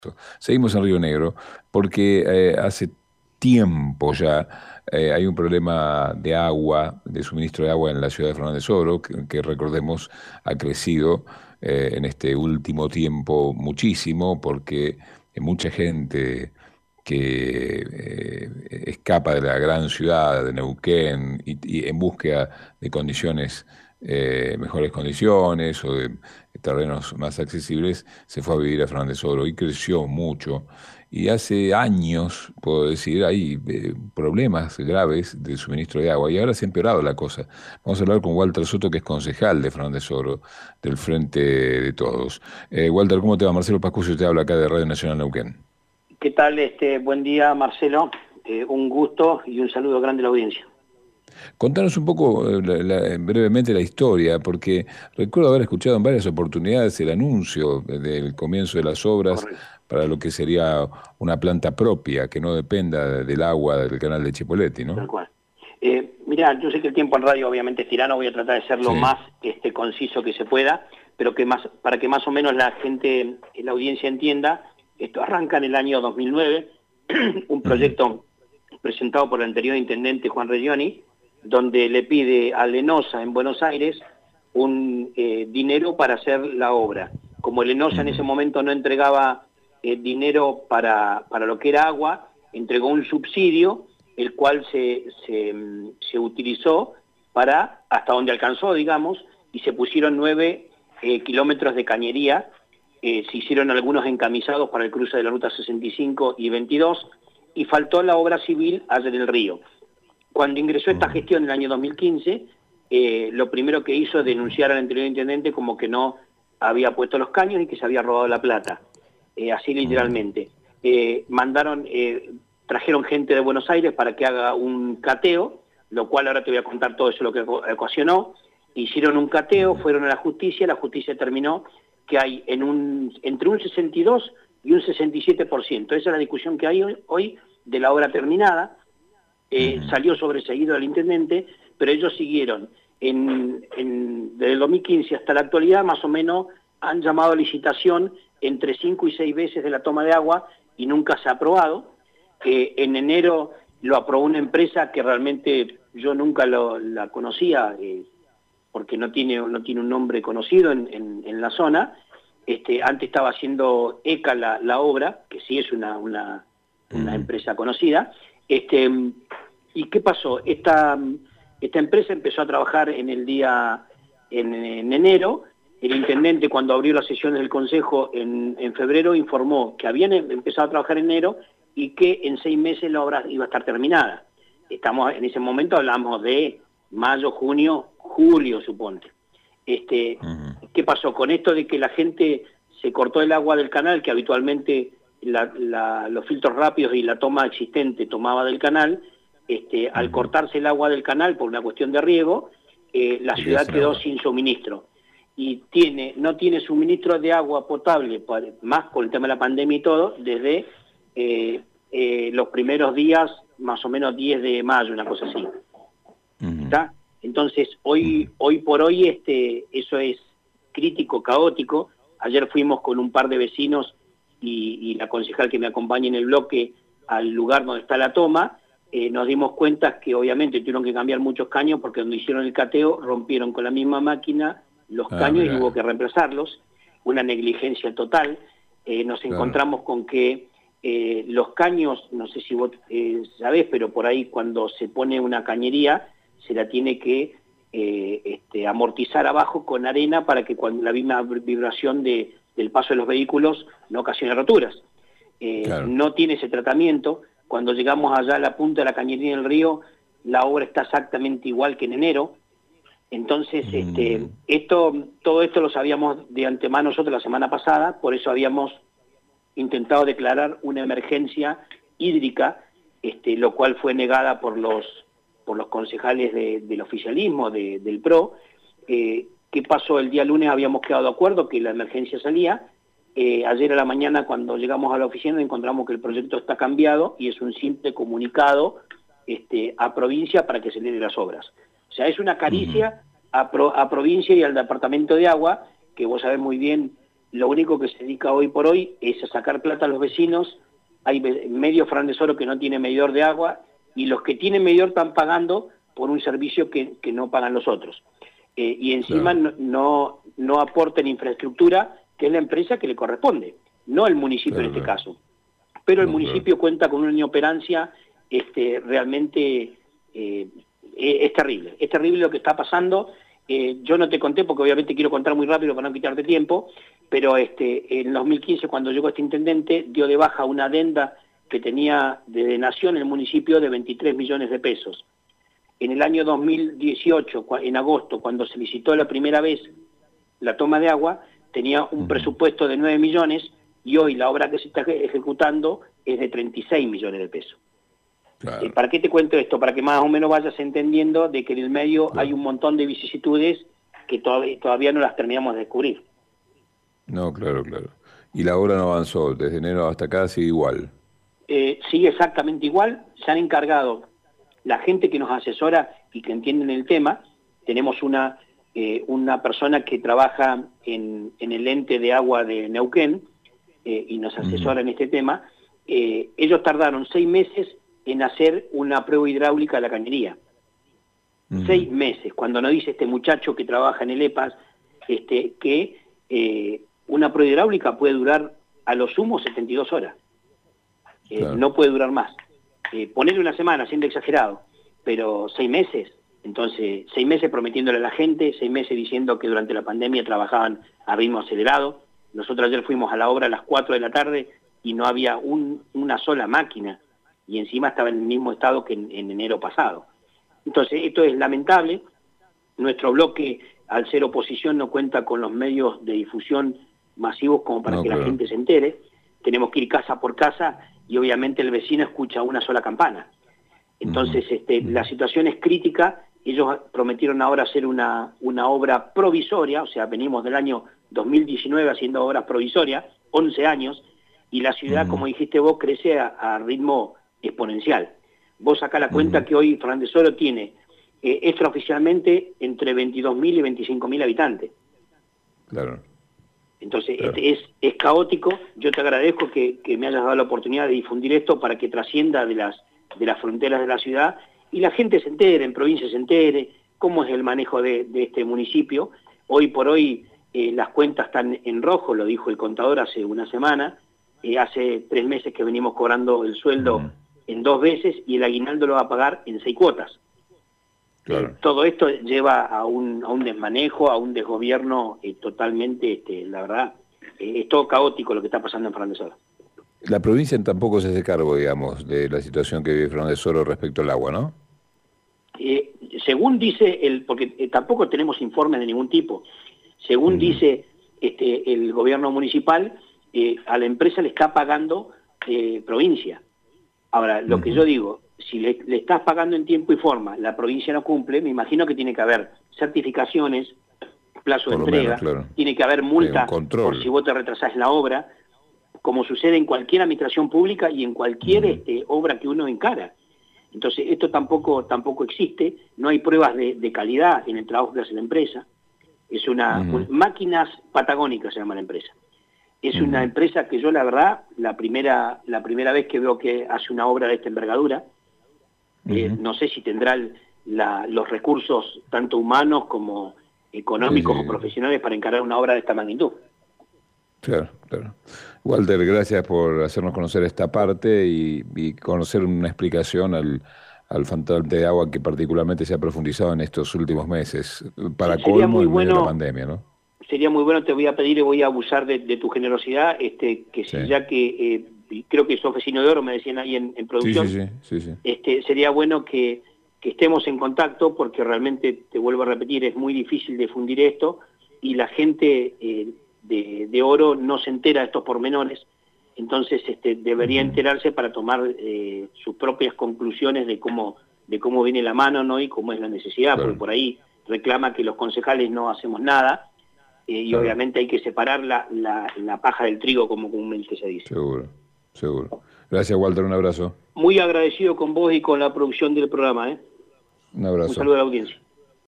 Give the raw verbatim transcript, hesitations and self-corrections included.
Seguimos en Río Negro porque eh, hace tiempo ya eh, hay un problema de agua, de suministro de agua en la ciudad de Fernández Oro, que, que recordemos ha crecido eh, en este último tiempo muchísimo porque mucha gente que eh, escapa de la gran ciudad de Neuquén y, y en búsqueda de condiciones, eh, mejores condiciones o de terrenos más accesibles, se fue a vivir a Fernández Oro y creció mucho. Y hace años, puedo decir, hay eh, problemas graves de suministro de agua y ahora se ha empeorado la cosa. Vamos a hablar con Walter Soto, que es concejal de Fernández Oro, del Frente de Todos. Eh, Walter, ¿cómo te va? Marcelo Pascucio te habla acá de Radio Nacional Neuquén. ¿Qué tal? Este, buen día, Marcelo. Eh, un gusto y un saludo grande a la audiencia. Contanos un poco eh, la- la- brevemente la historia, porque recuerdo haber escuchado en varias oportunidades el anuncio del comienzo de las obras Correcto. para lo que sería una planta propia, que no dependa del agua del canal de Chipoleti, ¿no? Tal cual. Eh, mirá, yo sé que el tiempo en radio obviamente es tirano, voy a tratar de ser lo Sí. más este, conciso que se pueda, pero que más, para que más o menos la gente, la audiencia entienda, esto arranca en el año dos mil nueve, un Ujú. proyecto presentado por el anterior intendente Juan Reggioni, donde le pide a Lenosa en Buenos Aires un eh, dinero para hacer la obra. Como Lenosa en ese Ujú. momento no entregaba eh, dinero para, para lo que era agua, entregó un subsidio, el cual se, se, se utilizó para, hasta donde alcanzó, digamos, y se pusieron nueve eh, kilómetros de cañería, eh, se hicieron algunos encamisados para el cruce de la ruta sesenta y cinco y veintidós, y faltó la obra civil allá en el río. Cuando ingresó esta Ujú. gestión en el año dos mil quince, eh, lo primero que hizo es denunciar al anterior intendente como que no había puesto los caños y que se había robado la plata, eh, así Ujú. literalmente. Eh, mandaron, eh, trajeron gente de Buenos Aires para que haga un cateo, lo cual ahora te voy a contar todo eso lo que ocasionó. Hicieron un cateo, Ujú. fueron a la justicia, la justicia determinó que hay en un, entre un sesenta y dos y un sesenta y siete por ciento. Esa es la discusión que hay hoy, hoy de la obra terminada. Eh, Ujú. salió sobreseído el intendente, pero ellos siguieron. En, en, desde el dos mil quince hasta la actualidad, más o menos, han llamado a licitación entre cinco y seis veces de la toma de agua y nunca se ha aprobado. Eh, en enero lo aprobó una empresa que realmente yo nunca lo, la conocía, eh, porque no tiene, no tiene un nombre conocido en, en, en la zona. Este, antes estaba haciendo E C A la, la obra, que sí es una, una, una Ujú. empresa conocida. Este, ¿Y qué pasó? Esta, esta empresa empezó a trabajar en el día, en, en enero. El intendente, cuando abrió las sesiones del Consejo en, en febrero, informó que habían empezado a trabajar en enero y que en seis meses la obra iba a estar terminada. Estamos, en ese momento hablamos de mayo, junio, julio, suponte. Este, Ujú. ¿Qué pasó? Con esto de que la gente se cortó el agua del canal, que habitualmente la, la, los filtros rápidos y la toma existente tomaba del canal, este, al Ujú. cortarse el agua del canal por una cuestión de riego, eh, la Te quedas ciudad sin quedó agua. sin suministro. Y tiene, no tiene suministro de agua potable, para, más con el tema de la pandemia y todo, desde eh, eh, los primeros días, más o menos diez de mayo, una cosa así. Ujú. ¿Está? Entonces, Ujú. hoy, hoy por hoy este, eso es crítico, caótico. Ayer fuimos con un par de vecinos y, y la concejal que me acompaña en el bloque al lugar donde está la toma. Eh, nos dimos cuenta que obviamente tuvieron que cambiar muchos caños porque donde hicieron el cateo rompieron con la misma máquina los Ah, caños y hubo mirá, que reemplazarlos. Una negligencia total. Eh, nos claro. encontramos con que eh, los caños, no sé si vos eh, sabés, pero por ahí cuando se pone una cañería se la tiene que eh, este, amortizar abajo con arena para que cuando la misma vibración de, del paso de los vehículos no ocasione roturas. Eh, Claro. no tiene ese tratamiento. Cuando llegamos allá a la punta de la cañería del río, la obra está exactamente igual que en enero. Entonces, este, Mm. esto, todo esto lo sabíamos de antemano nosotros la semana pasada, por eso habíamos intentado declarar una emergencia hídrica, este, lo cual fue negada por los, por los concejales de, del oficialismo, de, del P R O. Eh, ¿Qué pasó? El día lunes habíamos quedado de acuerdo que la emergencia salía. Eh, ayer a la mañana, cuando llegamos a la oficina, encontramos que el proyecto está cambiado y es un simple comunicado este, a provincia para que se le den las obras. O sea, es una Ujú. caricia a, pro, a provincia y al departamento de agua, que vos sabés muy bien lo único que se dedica hoy por hoy es a sacar plata a los vecinos. Hay medio Fernández Oro que no tiene medidor de agua, y los que tienen medidor están pagando por un servicio que, que no pagan los otros. Eh, y encima claro. no, no, no aportan infraestructura, que es la empresa que le corresponde, no el municipio claro, en este claro. caso. Pero el no, municipio claro. cuenta con una inoperancia este, realmente eh, es terrible. Es terrible lo que está pasando. Eh, yo no te conté, porque obviamente quiero contar muy rápido para no quitarte tiempo, pero este, en dos mil quince, cuando llegó este intendente, dio de baja una adenda que tenía de nación el municipio de veintitrés millones de pesos. En el año dos mil dieciocho, en agosto, cuando se licitó la primera vez la toma de agua, tenía un uh-huh. presupuesto de nueve millones, y hoy la obra que se está ejecutando es de treinta y seis millones de pesos. Claro. Eh, ¿Para qué te cuento esto? Para que más o menos vayas entendiendo de que en el medio claro. hay un montón de vicisitudes que todavía, todavía no las terminamos de descubrir. No, claro, claro. Y la obra no avanzó, desde enero hasta acá sigue igual. Eh, sigue exactamente igual. Se han encargado la gente que nos asesora y que entienden el tema. Tenemos una, eh, una persona que trabaja en, en el ente de agua de Neuquén eh, y nos asesora uh-huh. en este tema. Eh, ellos tardaron seis meses en hacer una prueba hidráulica de la cañería. Uh-huh. Seis meses, cuando nos dice este muchacho que trabaja en el E P A S este, que eh, una prueba hidráulica puede durar a lo sumo setenta y dos horas. Eh, claro. No puede durar más. Eh, ponerle una semana, siendo exagerado, pero seis meses. Entonces, seis meses prometiéndole a la gente, seis meses diciendo que durante la pandemia trabajaban a ritmo acelerado. Nosotros ayer fuimos a la obra a las cuatro de la tarde y no había un, una sola máquina, y encima estaba en el mismo estado que en, en enero pasado. Entonces, esto es lamentable. Nuestro bloque, al ser oposición, no cuenta con los medios de difusión masivos como para no, que claro. la gente se entere. Tenemos que ir casa por casa y obviamente el vecino escucha una sola campana. Entonces, uh-huh. este, uh-huh. la situación es crítica. Ellos prometieron ahora hacer una, una obra provisoria, o sea, venimos del año dos mil diecinueve haciendo obras provisorias, once años, y la ciudad, uh-huh. como dijiste vos, crece a, a ritmo exponencial. Vos sacá la cuenta uh-huh. que hoy Fernández Oro tiene eh, extraoficialmente entre veintidós mil y veinticinco mil habitantes. Claro. Entonces, claro. Este es, es caótico. Yo te agradezco que, que me hayas dado la oportunidad de difundir esto para que trascienda de las, de las fronteras de la ciudad y la gente se entere, en provincia se entere, cómo es el manejo de, de este municipio. Hoy por hoy eh, las cuentas están en rojo, lo dijo el contador hace una semana. Eh, hace tres meses que venimos cobrando el sueldo uh-huh. en dos veces y el aguinaldo lo va a pagar en seis cuotas. Claro. Eh, todo esto lleva a un, a un desmanejo, a un desgobierno eh, totalmente, este, la verdad, eh, es todo caótico lo que está pasando en Fernández Oro. La provincia tampoco se hace cargo, digamos, de la situación que vive Fernández Oro respecto al agua, ¿no? Eh, según dice, el, porque eh, tampoco tenemos informes de ningún tipo, según uh-huh. dice este, el gobierno municipal, eh, a la empresa le está pagando eh, provincia. Ahora, lo uh-huh. que yo digo, si le, le estás pagando en tiempo y forma, la provincia no cumple, me imagino que tiene que haber certificaciones, plazo por de entrega, menos, claro. tiene que haber multa por si vos te retrasás la obra, como sucede en cualquier administración pública y en cualquier uh-huh. este, obra que uno encara. Entonces, esto tampoco tampoco existe, no hay pruebas de, de calidad en el trabajo que hace la empresa. Es una, uh-huh. un, Máquinas Patagónicas se llama la empresa. Es uh-huh. una empresa que yo, la verdad, la primera la primera vez que veo que hace una obra de esta envergadura, uh-huh. eh, no sé si tendrá el, la, los recursos, tanto humanos como económicos sí, sí. o profesionales, para encarar una obra de esta magnitud. Claro, claro. Walter, gracias por hacernos conocer esta parte y, y conocer una explicación al, al faltante de agua que particularmente se ha profundizado en estos últimos meses, para sí, colmo en medio de la pandemia, ¿no? Sería muy bueno, te voy a pedir y voy a abusar de, de tu generosidad, este, que sí. ya que eh, creo que sos vecino de Oro, me decían ahí en, en producción, sí, sí, sí, sí, sí. Este, sería bueno que, que estemos en contacto, porque realmente, te vuelvo a repetir, es muy difícil difundir esto, y la gente eh, de, de Oro no se entera de estos pormenores, entonces este, debería uh-huh. enterarse para tomar eh, sus propias conclusiones de cómo, de cómo viene la mano, ¿no? Y cómo es la necesidad, claro. porque por ahí reclama que los concejales no hacemos nada, eh, y claro. obviamente hay que separar la, la, la paja del trigo, como comúnmente se dice. Seguro, seguro. Gracias, Walter, un abrazo. Muy agradecido con vos y con la producción del programa, ¿eh? Un abrazo. Un saludo a la audiencia.